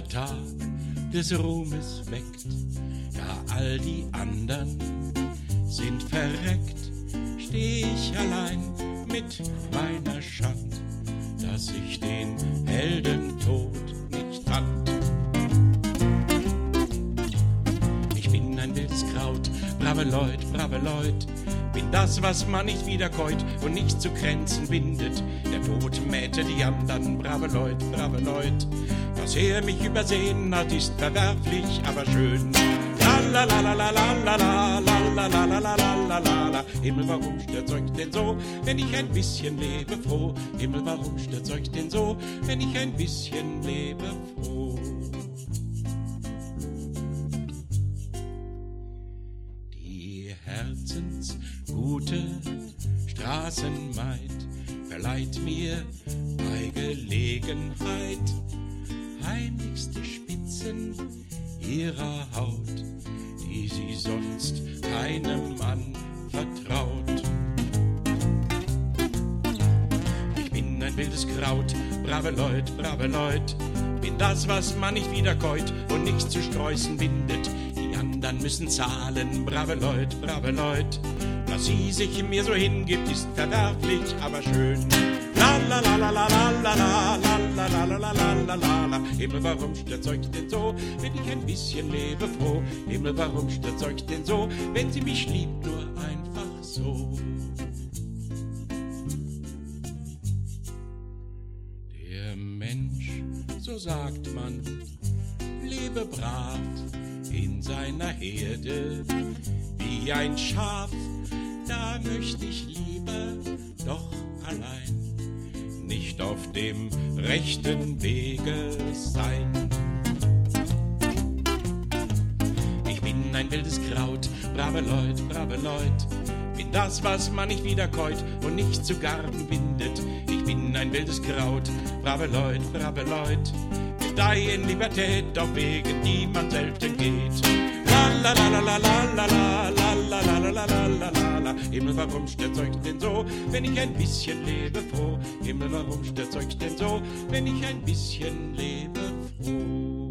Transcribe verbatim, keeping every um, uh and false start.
der Tag des Ruhmes weckt, ja all die andern sind verreckt, steh ich allein mit meiner Schand, dass ich den Heldentod nicht fand. Ich bin ein wildes Kraut, brave Leut, brave Leut, bin das, was man nicht wiederkäut und nicht zu Grenzen bindet. Der Tod mähte die andern, brave Leut, brave Leut. Dass er mich übersehen hat, ist verwerflich, aber schön. La la la la la la la la la la la la la la la. Himmel, warum stürzt euch denn so, wenn ich ein bisschen lebe froh? Himmel, warum stürzt euch denn so, wenn ich ein bisschen lebe froh? Die herzensgute Straßenmaid verleiht mir bei Gelegenheit heimlichste Spitzen ihrer Haut, die sie sonst keinem Mann vertraut. Ich bin ein wildes Kraut, brave Leut, brave Leut, bin das, was man nicht wiederkäut und nichts zu Sträußen bindet. Die anderen müssen zahlen, brave Leut, brave Leut. Dass sie sich mir so hingibt, ist verwerflich, aber schön. La la la la la la la la la la la la la la la. Himmel, warum stürzt euch denn so, wenn ich ein bisschen lebe froh? Himmel, warum stürzt euch denn so, wenn sie mich liebt, nur einfach so? Der Mensch, so sagt man, lebe brav in seiner Herde, wie ein Schaf, da möchte ich lieber doch allein, nicht auf dem rechten Wege sein. Ich bin ein wildes Kraut, brave Leut, brave Leut, bin das, was man nicht wiederkäut und nicht zu Garten bindet. Ich bin ein wildes Kraut, brave Leut, brave Leut, gedeih in Libertät auf Wegen, die man selten geht. La la la la la la la la la la la la la la la. Himmel, warum stürzt euch denn so, wenn ich ein bisschen lebe froh? Himmel, warum stürzt euch denn so, wenn ich ein bisschen lebe froh?